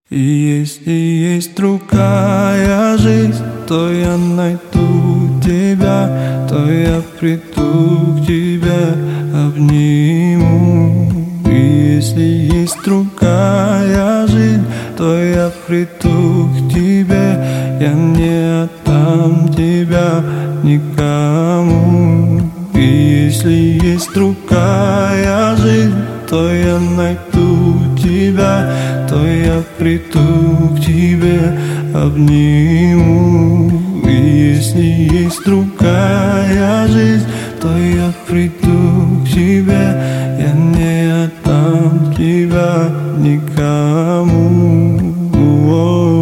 И если есть другая жизнь, то я найду тебя, то я приду к тебе, обниму. И если есть другая жизнь, то я приду к тебе, я не отдам тебя никому. И если есть другая жизнь, то я найду тебя, то я приду к тебе, обниму. И если есть другая жизнь, то я приду к тебе, я не отдам тебя никому.